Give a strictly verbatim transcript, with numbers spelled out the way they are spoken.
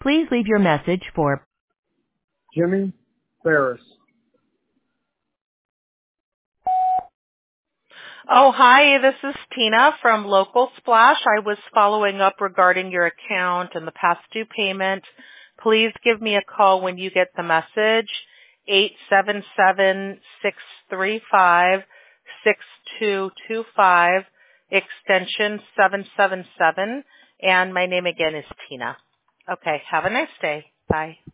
Please leave your message for Jimmy Ferris. Oh, hi, this is Tina from Local Splash. I was following up regarding your account and the past due payment. Please give me a call when you get the message, eight seven seven, six three five, six two two five, extension seven seven seven, and my name again is Tina. Okay, have a nice day. Bye.